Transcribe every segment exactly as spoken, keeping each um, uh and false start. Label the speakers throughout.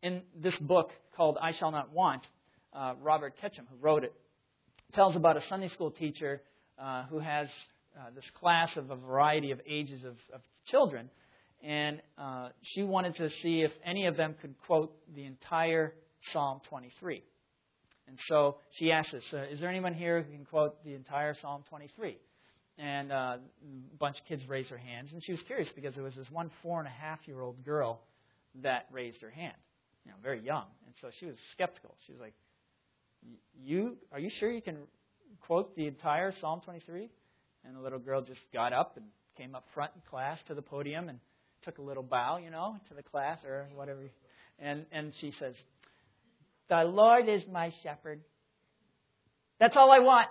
Speaker 1: in this book called I Shall Not Want, uh, Robert Ketchum, who wrote it, tells about a Sunday school teacher uh, who has uh, this class of a variety of ages of, of children. And uh, she wanted to see if any of them could quote the entire Psalm twenty-three. And so she asked us, uh, is there anyone here who can quote the entire Psalm twenty-three? And uh, a bunch of kids raised their hands. And she was curious because there was this one four-and-a-half-year-old girl that raised her hand, you know, very young. And so she was skeptical. She was like, "You are you sure you can quote the entire Psalm twenty-three? And the little girl just got up and came up front in class to the podium and took a little bow, you know, to the class or whatever. And, and she says, "The Lord is my shepherd. That's all I want."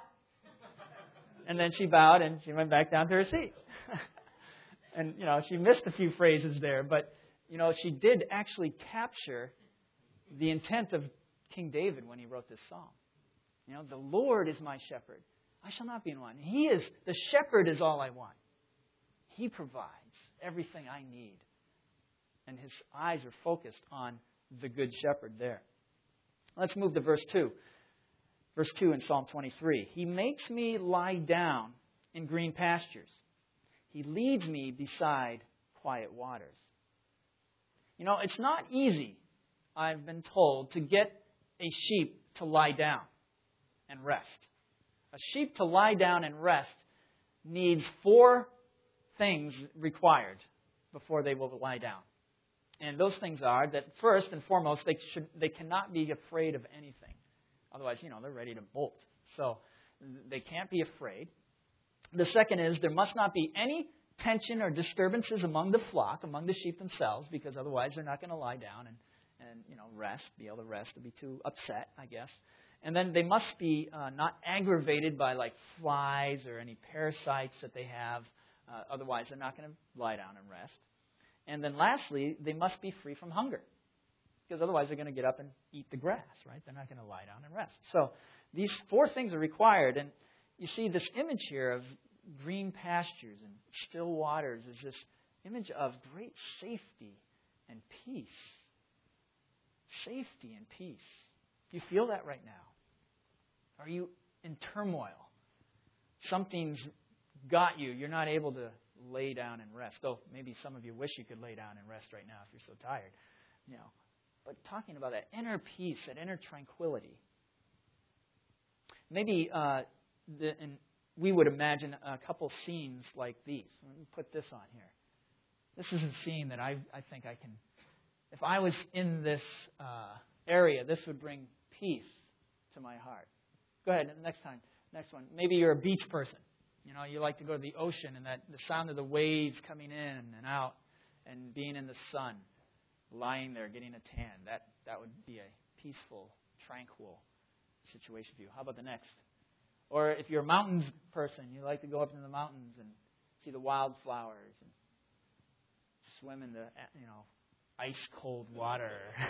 Speaker 1: And then she bowed and she went back down to her seat. And, you know, she missed a few phrases there, but, you know, she did actually capture the intent of King David when he wrote this psalm. You know, the Lord is my shepherd. I shall not be in want. He is, the shepherd is all I want. He provides everything I need. And his eyes are focused on the good shepherd there. Let's move to verse two. Verse two in Psalm twenty-three. He makes me lie down in green pastures. He leads me beside quiet waters. You know, it's not easy, I've been told, to get a sheep to lie down and rest. A sheep to lie down and rest needs four things required before they will lie down. And those things are that first and foremost, they should they cannot be afraid of anything. Otherwise, you know, they're ready to bolt. So they can't be afraid. The second is there must not be any tension or disturbances among the flock, among the sheep themselves, because otherwise they're not going to lie down and, and you know, rest, be able to rest, or be too upset, I guess. And then they must be uh, not aggravated by like flies or any parasites that they have. Uh, otherwise, they're not going to lie down and rest. And then lastly, they must be free from hunger. Because otherwise they're going to get up and eat the grass, right? They're not going to lie down and rest. So these four things are required. And you see this image here of green pastures and still waters is this image of great safety and peace. Safety and peace. Do you feel that right now? Are you in turmoil? Something's got you. You're not able to lay down and rest. Though maybe some of you wish you could lay down and rest right now if you're so tired. You know. But talking about that inner peace, that inner tranquility. Maybe uh, the, and we would imagine a couple scenes like these. Let me put this on here. This is a scene that I, I think I can, if I was in this uh, area, this would bring peace to my heart. Go ahead, next time, next one. Maybe you're a beach person. You know, you like to go to the ocean and that the sound of the waves coming in and out and being in the sun. Lying there, getting a tan. That that would be a peaceful, tranquil situation for you. How about the next? Or if you're a mountains person, you like to go up into the mountains and see the wildflowers and swim in the, you know, ice cold water.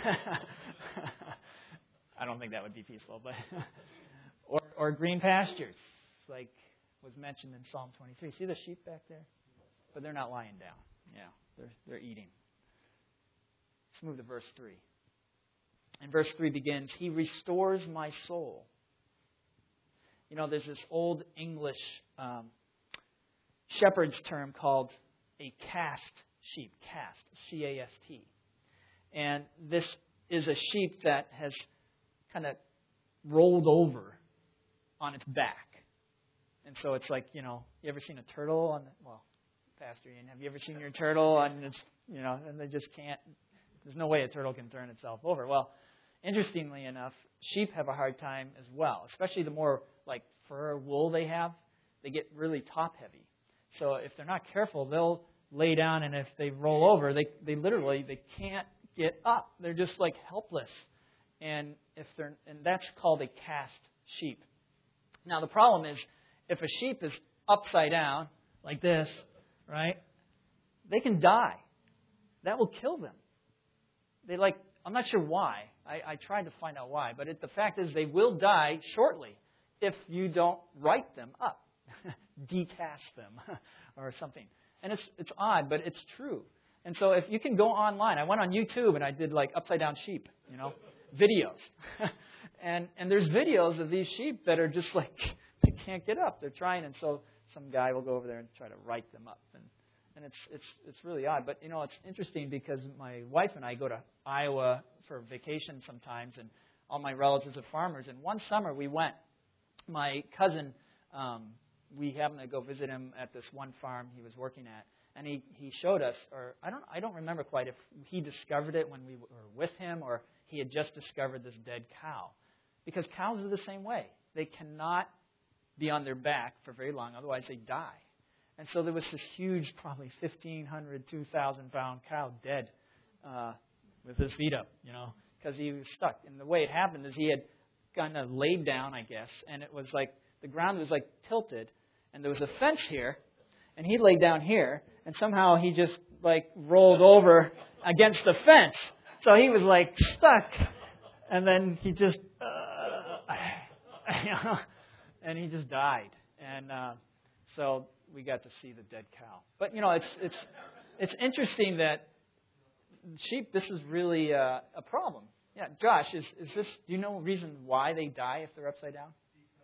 Speaker 1: I don't think that would be peaceful, but or or green pastures, like was mentioned in Psalm twenty-three. See the sheep back there? But they're not lying down. Yeah, they're they're eating. Let's move to verse three. And verse three begins, He restores my soul. You know, there's this old English um, shepherd's term called a cast sheep. Cast, C A S T. And this is a sheep that has kind of rolled over on its back. And so it's like, you know, you ever seen a turtle on the, well, Pastor Ian, have you ever seen your turtle on its, you know, and they just can't, there's no way a turtle can turn itself over. Well, interestingly enough, sheep have a hard time as well, especially the more like fur, wool they have. They get really top heavy. So if they're not careful, they'll lay down, and if they roll over, they they literally they can't get up. They're just like helpless. And if they're and that's called a cast sheep. Now the problem is if a sheep is upside down like this, right? They can die. That will kill them. They like, I'm not sure why. I, I tried to find out why. But it, the fact is they will die shortly if you don't right them up. Decast them or something. And it's it's odd, but it's true And so if you can go online, I went on YouTube and I did like upside down sheep, you know, videos. and and there's videos of these sheep that are just like, they can't get up. They're trying. And so some guy will go over there and try to right them up. And and it's it's it's really odd. But, you know, it's interesting because my wife and I go to Iowa for vacation sometimes. And all my relatives are farmers. And one summer we went. My cousin, um, we happened to go visit him at this one farm he was working at. And he, he showed us, or I don't I don't remember quite if he discovered it when we were with him or he had just discovered this dead cow. Because cows are the same way. They cannot be on their back for very long, otherwise they die. And so there was this huge, probably fifteen hundred, two thousand pound cow dead uh, with his feet up, you know, because he was stuck. And the way it happened is he had kind of laid down, I guess, and it was like the ground was like tilted, and there was a fence here. And he laid down here, and somehow he just, like, rolled over against the fence. So he was, like, stuck. And then he just, uh, and he just died. And uh, so we got to see the dead cow. But, you know, it's it's it's interesting that sheep, this is really uh, a problem. Yeah, Josh, is, is this, do you know a reason why they die if they're upside down?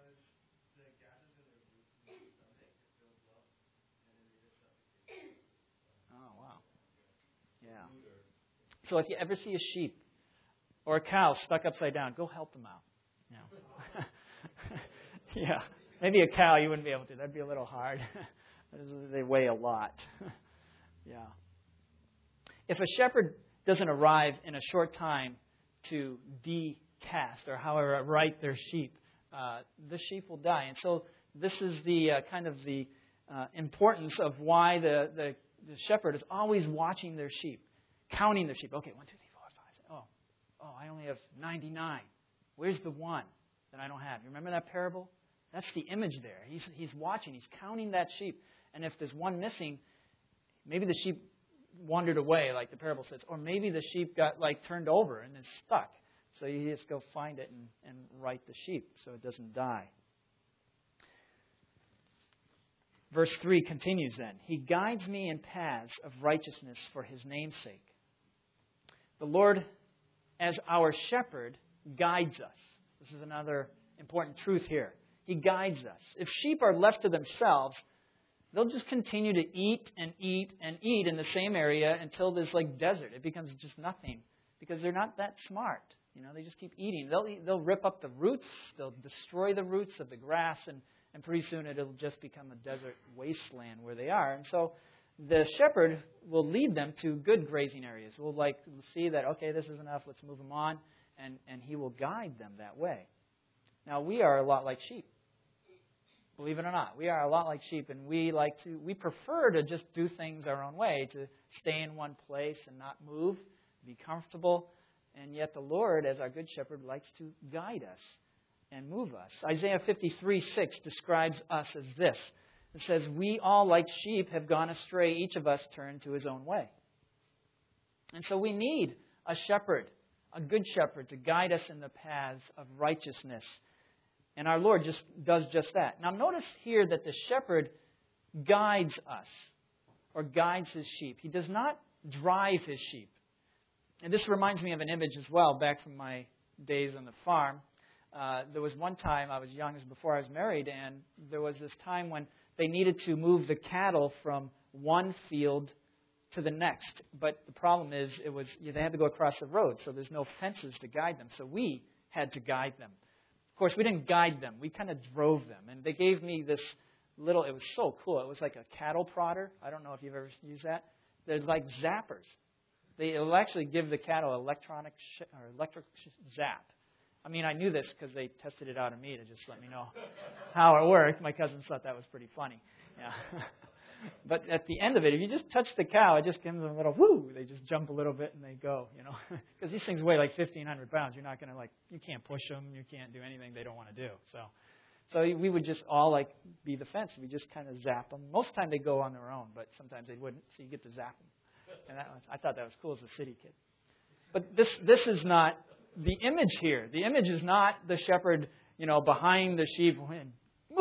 Speaker 1: So if you ever see a sheep or a cow stuck upside down, go help them out. You know. Yeah, maybe a cow you wouldn't be able to. That'd be a little hard. They weigh a lot. Yeah. If a shepherd doesn't arrive in a short time to decast or however right their sheep, uh, the sheep will die. And so this is the uh, kind of the uh, importance of why the, the the shepherd is always watching their sheep. Counting the sheep. Okay, one, two, three, four, five. Oh, oh, I only have ninety-nine. Where's the one that I don't have? You remember that parable? That's the image there. He's he's watching. He's counting that sheep. And if there's one missing, maybe the sheep wandered away, like the parable says, or maybe the sheep got like turned over and is stuck. So you just go find it and, and right the sheep so it doesn't die. Verse three continues then. He guides me in paths of righteousness for His name's sake. The Lord, as our shepherd, guides us. This is another important truth here. He guides us. If sheep are left to themselves, they'll just continue to eat and eat and eat in the same area until there's like desert. It becomes just nothing because they're not that smart. You know, they just keep eating. They'll eat, they'll rip up the roots. They'll destroy the roots of the grass, and, and pretty soon it'll just become a desert wasteland where they are. And so the shepherd will lead them to good grazing areas. We'll like see that, okay, this is enough, let's move them on, and, and he will guide them that way. Now, we are a lot like sheep. Believe it or not, we are a lot like sheep, and we like to, we prefer to just do things our own way, to stay in one place and not move, be comfortable. And yet the Lord, as our good shepherd, likes to guide us and move us. Isaiah fifty-three six describes us as this. It says, we all like sheep have gone astray, each of us turned to his own way. And so we need a shepherd, a good shepherd, to guide us in the paths of righteousness. And our Lord just does just that. Now notice here that the shepherd guides us, or guides his sheep. He does not drive his sheep. And this reminds me of an image as well, back from my days on the farm. Uh, there was one time, I was young, as before I was married, and there was this time when they needed to move the cattle from one field to the next. But the problem is, it was they had to go across the road, so there's no fences to guide them. So we had to guide them. Of course, we didn't guide them. We kind of drove them. And they gave me this little, it was so cool. It was like a cattle prodder. I don't know if you've ever used that. They're like zappers. They will actually give the cattle electronic sh- or electric sh- zap. I mean, I knew this because they tested it out on me to just let me know how it worked. My cousins thought that was pretty funny. Yeah. But at the end of it, if you just touch the cow, it just gives them a little whoo. They just jump a little bit and they go, you know. Because these things weigh like fifteen hundred pounds. You're not going to like, you can't push them. You can't do anything they don't want to do. So so we would just all like be the fence. We just kind of zap them. Most of the time they go on their own, but sometimes they wouldn't. So you get to zap them. And that was, I thought that was cool as a city kid. But this this is not the image here. The image is not the shepherd, you know, behind the sheep and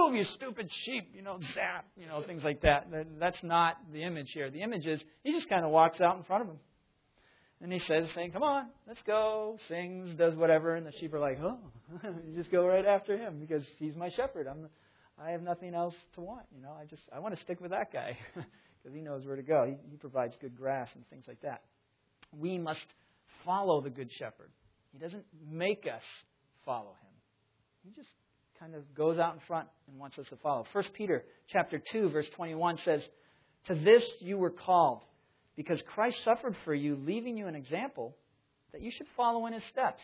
Speaker 1: move, you stupid sheep, you know, zap, you know, things like that. That's not the image here. The image is he just kind of walks out in front of him. And he says, saying, come on, let's go, sings, does whatever, and the sheep are like, oh, you just go right after him because he's my shepherd. I'm, I have nothing else to want, you know. I just, I want to stick with that guy because he knows where to go. He, he provides good grass and things like that. We must follow the good shepherd. He doesn't make us follow him. He just kind of goes out in front and wants us to follow. First Peter chapter two, verse twenty-one says, to this you were called, because Christ suffered for you, leaving you an example that you should follow in his steps.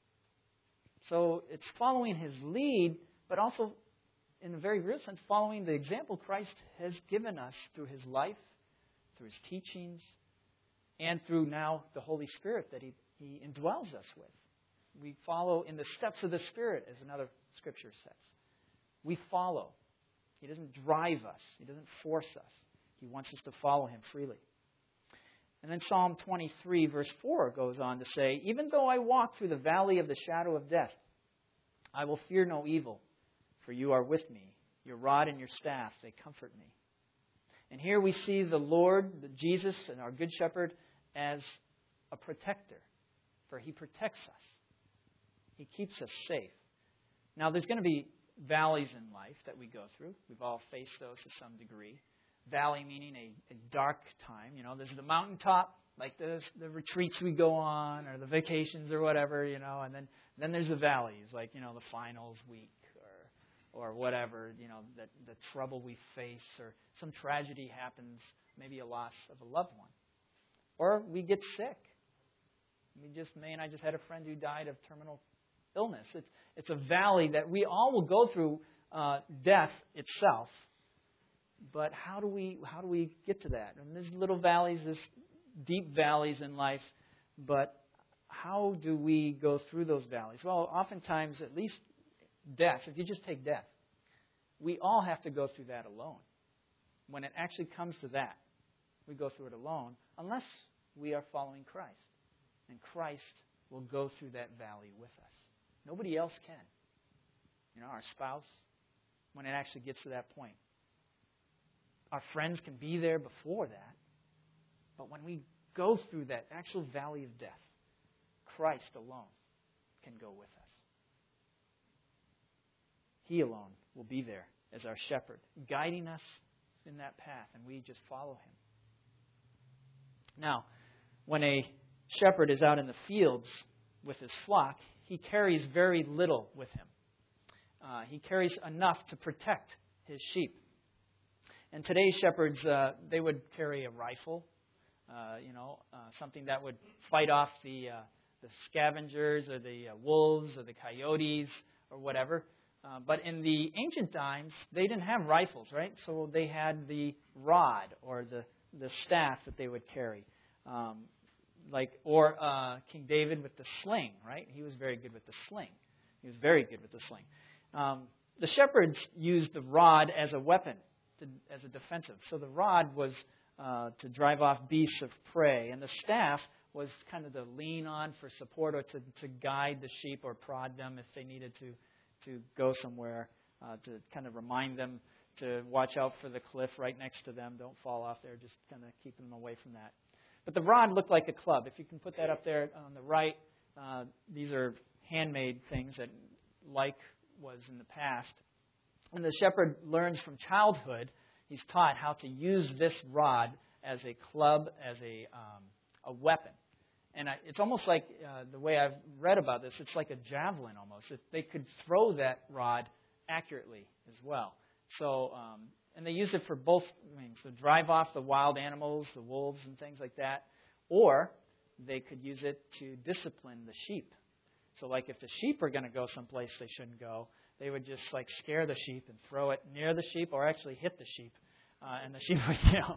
Speaker 1: So it's following his lead, but also, in a very real sense, following the example Christ has given us through his life, through his teachings, and through now the Holy Spirit that he, he indwells us with. We follow in the steps of the Spirit, as another scripture says. We follow. He doesn't drive us. He doesn't force us. He wants us to follow him freely. And then Psalm twenty-three, verse four goes on to say, even though I walk through the valley of the shadow of death, I will fear no evil, for you are with me. Your rod and your staff, they comfort me. And here we see the Lord, Jesus, and our Good Shepherd as a protector, for he protects us. He keeps us safe. Now, there's going to be valleys in life that we go through. We've all faced those to some degree. Valley meaning a, a dark time. You know, there's the mountaintop, like the the retreats we go on, or the vacations or whatever. You know, and then then there's the valleys, like you know the finals week or or whatever. You know, that the trouble we face, or some tragedy happens, maybe a loss of a loved one, or we get sick. We just May and I just had a friend who died of terminal illness. It's it's a valley that we all will go through. Uh, death itself. But how do we how do we get to that? And there's little valleys, there's deep valleys in life, but how do we go through those valleys? Well, oftentimes, at least death, if you just take death, we all have to go through that alone. When it actually comes to that, we go through it alone, unless we are following Christ. And Christ will go through that valley with us. Nobody else can. You know, our spouse, when it actually gets to that point. Our friends can be there before that. But when we go through that actual valley of death, Christ alone can go with us. He alone will be there as our shepherd, guiding us in that path, and we just follow him. Now, when a shepherd is out in the fields with his flock, he carries very little with him. Uh, he carries enough to protect his sheep. And today's shepherds, uh, they would carry a rifle, uh, you know, uh, something that would fight off the uh, the scavengers or the uh, wolves or the coyotes or whatever. Uh, but in the ancient times, they didn't have rifles, right? So they had the rod or the, the staff that they would carry. Um, like Or uh, King David with the sling, right? He was very good with the sling. He was very good with the sling. Um, the shepherds used the rod as a weapon. To, as a defensive. So the rod was uh, to drive off beasts of prey, and the staff was kind of to lean on for support or to, to guide the sheep or prod them if they needed to to go somewhere, uh, to kind of remind them to watch out for the cliff right next to them. Don't fall off there, just kind of keep them away from that. But the rod looked like a club. If you can put that up there on the right, uh, these are handmade things that like was in the past. When the shepherd learns from childhood, he's taught how to use this rod as a club, as a um, a weapon. And I, it's almost like uh, the way I've read about this, it's like a javelin almost. If they could throw that rod accurately as well. So, um, and they used it for both means. So drive off the wild animals, the wolves and things like that. Or they could use it to discipline the sheep. So like if the sheep are going to go someplace they shouldn't go, they would just like scare the sheep and throw it near the sheep or actually hit the sheep. Uh, and the sheep would, you know,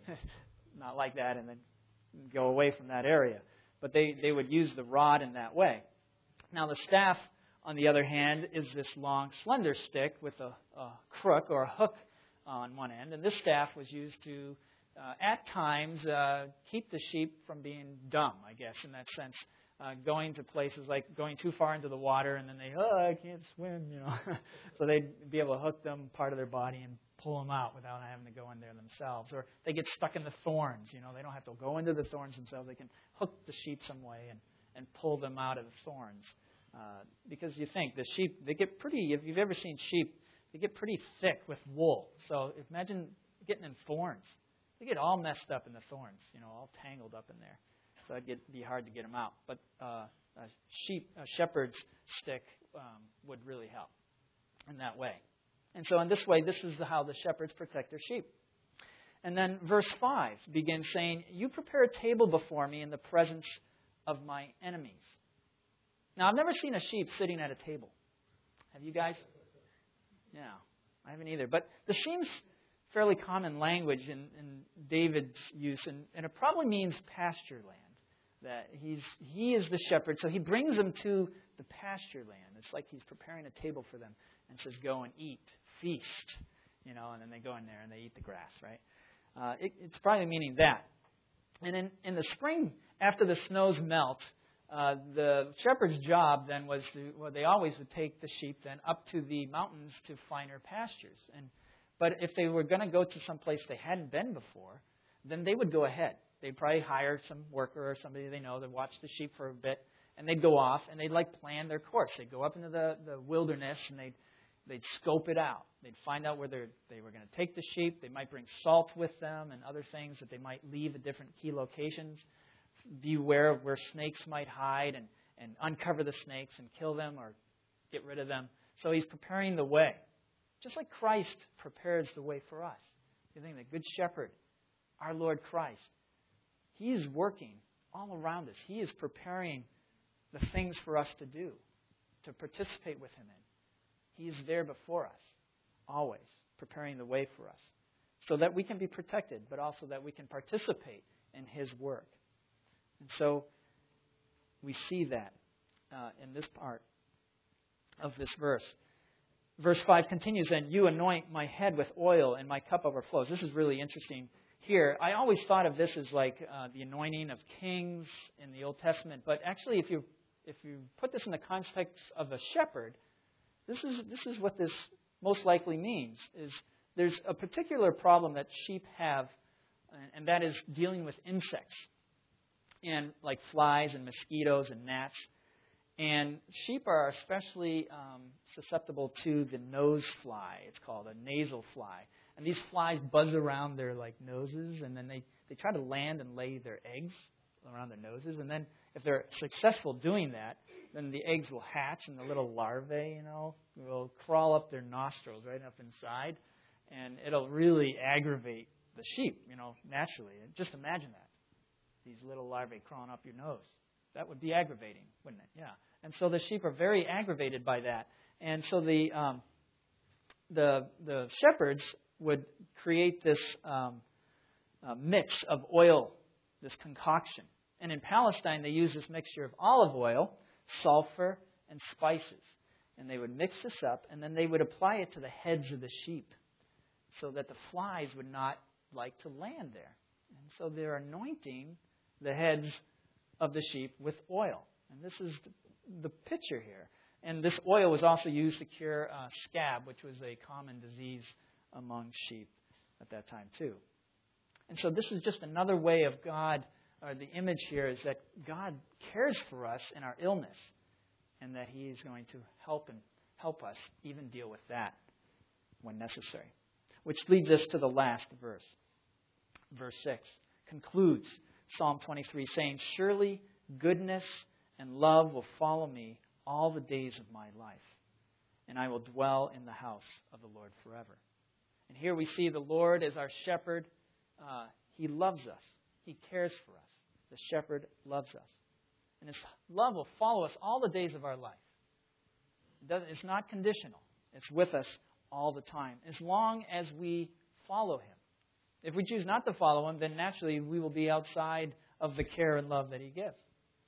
Speaker 1: not like that and then go away from that area. But they, they would use the rod in that way. Now the staff, on the other hand, is this long, slender stick with a, a crook or a hook on one end. And this staff was used to, uh, at times, uh, keep the sheep from being dumb, I guess, in that sense. uh, going to places like going too far into the water, and then they, oh, I can't swim, you know. So they'd be able to hook them part of their body and pull them out without having to go in there themselves. Or they get stuck in the thorns, you know. They don't have to go into the thorns themselves. They can hook the sheep some way and, and pull them out of the thorns. Uh, because you think the sheep, they get pretty, if you've ever seen sheep, they get pretty thick with wool. So imagine getting in thorns. They get all messed up in the thorns, you know, all tangled up in there. So it'd get, be hard to get them out. But uh, a sheep, a shepherd's stick um, would really help in that way. And so in this way, this is how the shepherds protect their sheep. And then verse five begins saying, you prepare a table before me in the presence of my enemies. Now, I've never seen a sheep sitting at a table. Have you guys? Yeah, I haven't either. But this seems fairly common language in, in David's use, and, and it probably means pasture land. That he's he is the shepherd, so he brings them to the pasture land. It's like he's preparing a table for them and says, go and eat, feast, you know, and then they go in there and they eat the grass, right? Uh, it, it's probably meaning that. And in, in the spring, after the snows melt, uh, the shepherd's job then was to, well, they always would take the sheep then up to the mountains to finer pastures. And but if they were going to go to some place they hadn't been before, then they would go ahead. They'd probably hire some worker or somebody they know to watch the sheep for a bit, and they'd go off and they'd like plan their course. They'd go up into the, the wilderness and they'd they'd scope it out. They'd find out where they were going to take the sheep. They might bring salt with them and other things that they might leave at different key locations. Be aware of where snakes might hide and, and uncover the snakes and kill them or get rid of them. So he's preparing the way. Just like Christ prepares the way for us. You think the Good Shepherd, our Lord Christ, He is working all around us. He is preparing the things for us to do, to participate with Him in. He is there before us, always, preparing the way for us, so that we can be protected, but also that we can participate in His work. And so we see that uh, in this part of this verse. Verse five continues, and you anoint my head with oil and my cup overflows. This is really interesting here. I always thought of this as like uh, the anointing of kings in the Old Testament. But actually, if you if you put this in the context of a shepherd, this is this is what this most likely means. Is there's a particular problem that sheep have, and that is dealing with insects, and like flies and mosquitoes and gnats. And sheep are especially um, susceptible to the nose fly. It's called a nasal fly. And these flies buzz around their like noses, and then they, they try to land and lay their eggs around their noses. And then if they're successful doing that, then the eggs will hatch, and the little larvae, you know, will crawl up their nostrils right up inside. And it'll really aggravate the sheep, you know, naturally. Just imagine that. These little larvae crawling up your nose. That would be aggravating, wouldn't it? Yeah. And so the sheep are very aggravated by that. And so the um, the the shepherds would create this um, uh, mix of oil, this concoction. And in Palestine, they use this mixture of olive oil, sulfur, and spices. And they would mix this up, and then they would apply it to the heads of the sheep so that the flies would not like to land there. And so they're anointing the heads of the sheep with oil. And this is the picture here. And this oil was also used to cure uh, scab, which was a common disease among sheep at that time too. And so this is just another way of God, or the image here is that God cares for us in our illness, and that He is going to help and help us even deal with that when necessary. Which leads us to the last verse. Verse six concludes Psalm twenty-three, saying, surely goodness and love will follow me all the days of my life, and I will dwell in the house of the Lord forever. And here we see the Lord as our shepherd. Uh, he loves us. He cares for us. The shepherd loves us. And His love will follow us all the days of our life. It doesn't, it's not conditional. It's with us all the time, as long as we follow Him. If we choose not to follow Him, then naturally we will be outside of the care and love that He gives.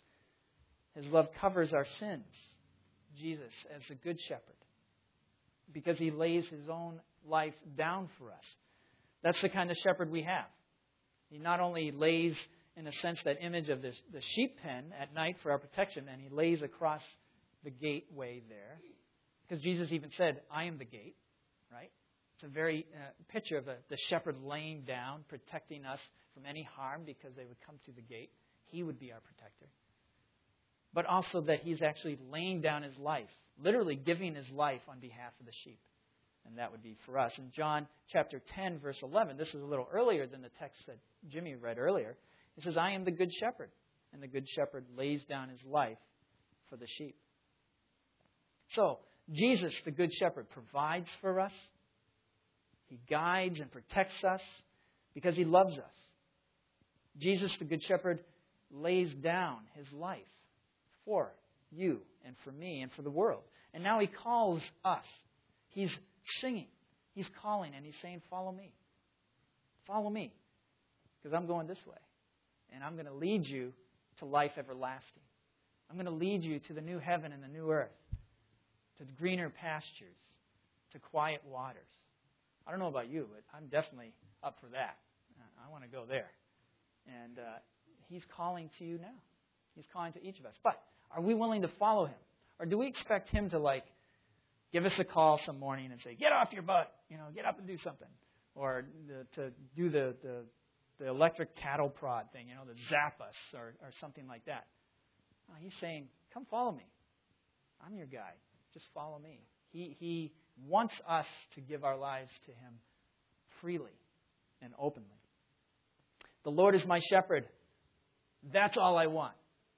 Speaker 1: His love covers our sins. Jesus as the Good Shepherd, because He lays His own life down for us. That's the kind of shepherd we have. He not only lays in a sense, that image of this, the sheep pen at night for our protection, and he lays across the gateway there. Because Jesus even said, I am the gate, right? It's a very uh, picture of a, the shepherd laying down, protecting us from any harm because they would come through the gate. He would be our protector. But also that he's actually laying down his life, literally giving his life on behalf of the sheep. And that would be for us. In John chapter ten, verse eleven, this is a little earlier than the text that Jimmy read earlier. It says, I am the good shepherd, and the good shepherd lays down his life for the sheep. So, Jesus, the good shepherd, provides for us. He guides and protects us because he loves us. Jesus, the good shepherd, lays down his life for you and for me and for the world. And now he calls us. He's singing. He's calling and he's saying, follow me. Follow me. Because I'm going this way. And I'm going to lead you to life everlasting. I'm going to lead you to the new heaven and the new earth. To greener pastures. To quiet waters. I don't know about you, but I'm definitely up for that. I want to go there. And uh, he's calling to you now. He's calling to each of us. But are we willing to follow him? Or do we expect him to, like, give us a call some morning and say, get off your butt, you know, get up and do something. Or the, to do the, the, the electric cattle prod thing, you know, to zap us or, or something like that. No, he's saying, come follow me. I'm your guide. Just follow me. He, he wants us to give our lives to him freely and openly. The Lord is my shepherd. That's all I want.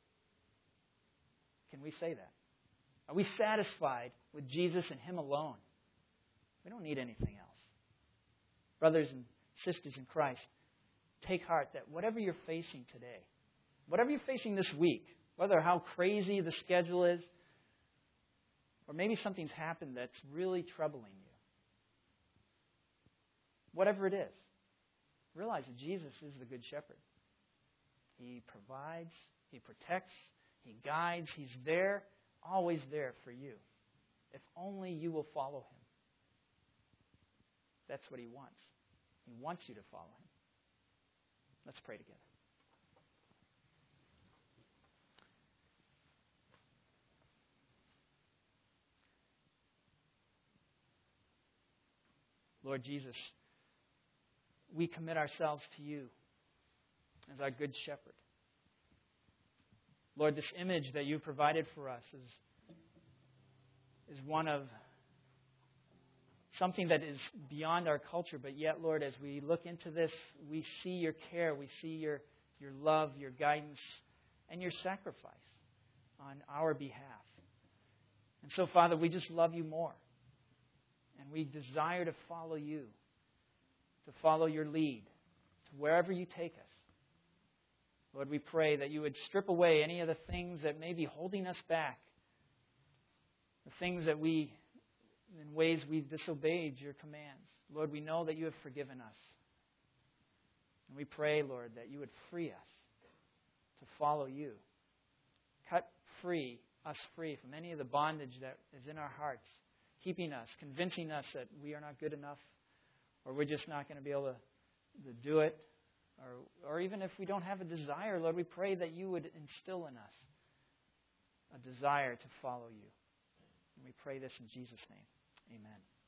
Speaker 1: Can we say that? Are we satisfied with Jesus and him alone? We don't need anything else. Brothers and sisters in Christ, take heart that whatever you're facing today, whatever you're facing this week, whether how crazy the schedule is, or maybe something's happened that's really troubling you. Whatever it is, realize that Jesus is the Good Shepherd. He provides, he protects, he guides, he's there, always there for you. If only you will follow him. That's what he wants. He wants you to follow him. Let's pray together. Lord Jesus, we commit ourselves to you as our good shepherd. Lord, this image that you provided for us is, is one of something that is beyond our culture, but yet, Lord, as we look into this, we see your care, we see your, your love, your guidance, and your sacrifice on our behalf. And so, Father, we just love you more. And we desire to follow you, to follow your lead, to wherever you take us. Lord, we pray that you would strip away any of the things that may be holding us back, the things that we, in ways we've disobeyed your commands. Lord, we know that you have forgiven us. And we pray, Lord, that you would free us to follow you. Cut free, us free from any of the bondage that is in our hearts, keeping us, convincing us that we are not good enough, or we're just not going to be able to, to do it. Or, or even if we don't have a desire, Lord, we pray that you would instill in us a desire to follow you. And we pray this in Jesus' name. Amen.